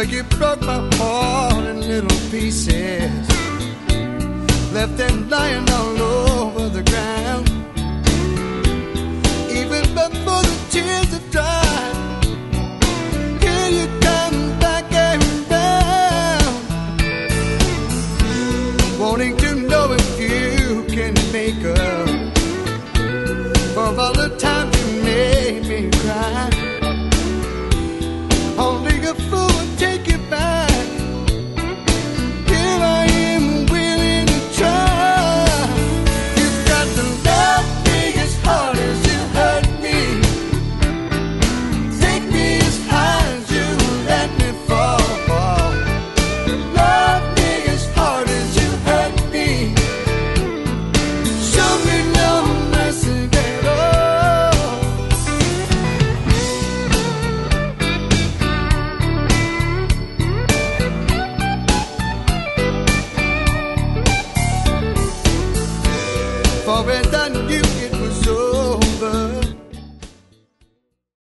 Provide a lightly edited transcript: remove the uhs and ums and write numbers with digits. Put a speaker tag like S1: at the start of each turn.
S1: you broke my heart in little pieces, left them lying all over the ground. Even before the tears have dried, here you come back around, wanting to know if you can make up for all the times you made me cry. Only a fool would take you back. Here I am willing to try. You've got to love me as hard as you hurt me. Take me as high as you let me fall. Love me as hard as you hurt me. Show me no mercy at all. For it done you